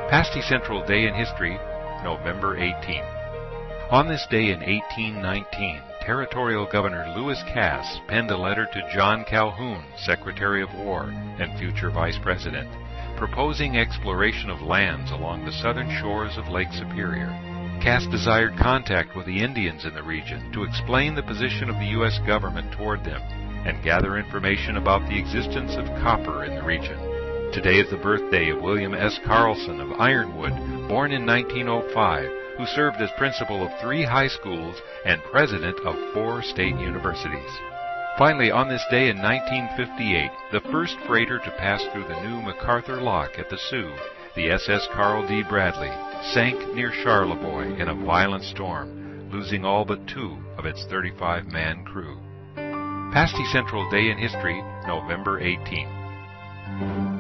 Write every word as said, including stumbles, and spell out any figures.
Pasty Central Day in History, November eighteenth. On this day in eighteen nineteen, Territorial Governor Lewis Cass penned a letter to John Calhoun, Secretary of War and future Vice President, proposing exploration of lands along the southern shores of Lake Superior. Cass desired contact with the Indians in the region to explain the position of the U S government toward them and gather information about the existence of copper in the region. Today is the birthday of William S. Carlson of Ironwood, born in nineteen oh five, who served as principal of three high schools and president of four state universities. Finally, on this day in nineteen fifty-eight, the first freighter to pass through the new MacArthur Lock at the Sioux, the S S Carl D. Bradley, sank near Charlevoix in a violent storm, losing all but two of its thirty-five man crew. Pasty Central Day in History, November eighteenth.